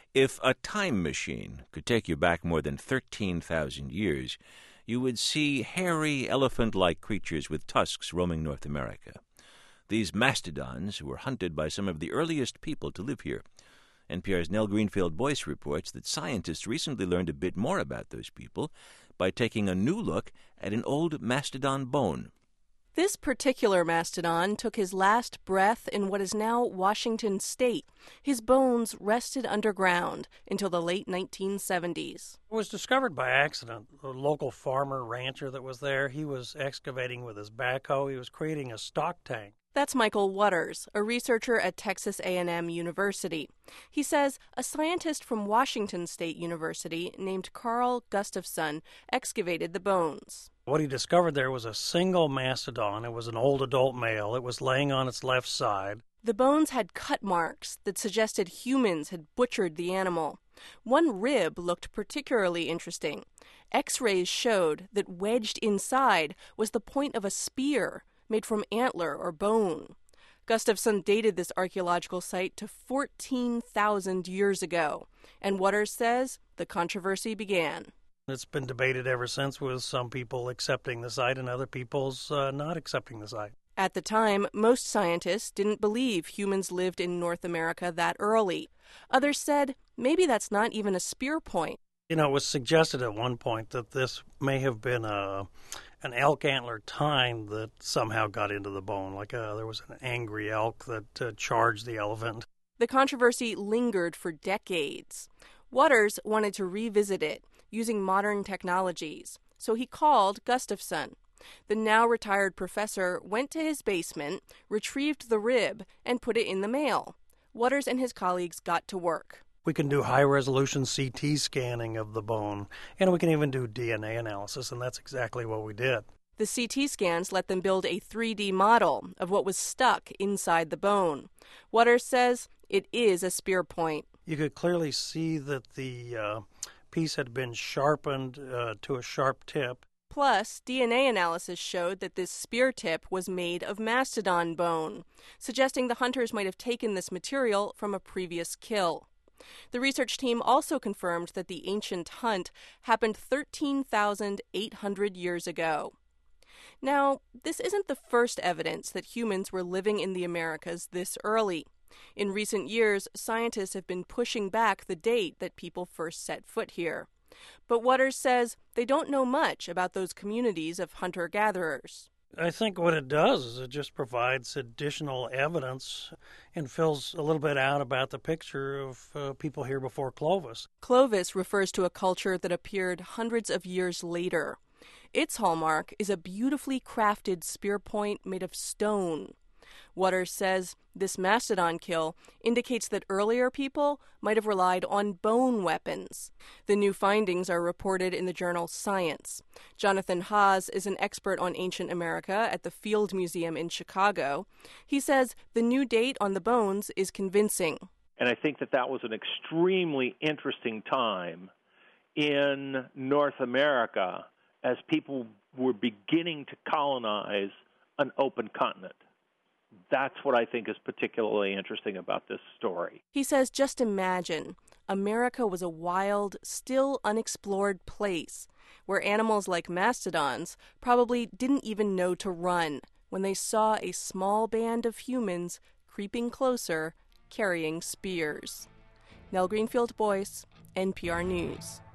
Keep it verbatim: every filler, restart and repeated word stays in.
If a time machine could take you back more than thirteen thousand years, you would see hairy, elephant-like creatures with tusks roaming North America. These mastodons were hunted by some of the earliest people to live here. N P R's Nell Greenfield-Boyce reports that scientists recently learned a bit more about those people by taking a new look at an old mastodon bone. This particular mastodon took his last breath in what is now Washington State. His bones rested underground until the late nineteen seventies. It was discovered by accident. A local farmer, rancher that was there, he was excavating with his backhoe. He was creating a stock tank. That's Michael Waters, a researcher at Texas A and M University. He says a scientist from Washington State University named Carl Gustafson excavated the bones. What he discovered there was a single mastodon. It was an old adult male. It was laying on its left side. The bones had cut marks that suggested humans had butchered the animal. One rib looked particularly interesting. X-rays showed that wedged inside was the point of a spear made from antler or bone. Gustafson dated this archaeological site to fourteen thousand years ago, and Waters says the controversy began. It's been debated ever since, with some people accepting the site and other people's uh, not accepting the site. At the time, most scientists didn't believe humans lived in North America that early. Others said maybe that's not even a spear point. You know, it was suggested at one point that this may have been a an elk antler tine that somehow got into the bone, like uh, there was an angry elk that uh, charged the elephant. The controversy lingered for decades. Waters wanted to revisit it using modern technologies, so he called Gustafson. The now-retired professor went to his basement, retrieved the rib, and put it in the mail. Waters and his colleagues got to work. We can do high-resolution C T scanning of the bone, and we can even do D N A analysis, and that's exactly what we did. The C T scans let them build a three D model of what was stuck inside the bone. Waters says it is a spear point. You could clearly see that the uh, piece had been sharpened uh, to a sharp tip. Plus, D N A analysis showed that this spear tip was made of mastodon bone, suggesting the hunters might have taken this material from a previous kill. The research team also confirmed that the ancient hunt happened thirteen thousand eight hundred years ago. Now, this isn't the first evidence that humans were living in the Americas this early. In recent years, scientists have been pushing back the date that people first set foot here. But Waters says they don't know much about those communities of hunter-gatherers. I think what it does is it just provides additional evidence and fills a little bit out about the picture of uh, people here before Clovis. Clovis refers to a culture that appeared hundreds of years later. Its hallmark is a beautifully crafted spear point made of stone. Waters says this mastodon kill indicates that earlier people might have relied on bone weapons. The new findings are reported in the journal Science. Jonathan Haas is an expert on ancient America at the Field Museum in Chicago. He says the new date on the bones is convincing. And I think that that was an extremely interesting time in North America as people were beginning to colonize an open continent. That's what I think is particularly interesting about this story. He says, just imagine, America was a wild, still unexplored place where animals like mastodons probably didn't even know to run when they saw a small band of humans creeping closer, carrying spears. Nell Greenfield-Boyce, N P R News.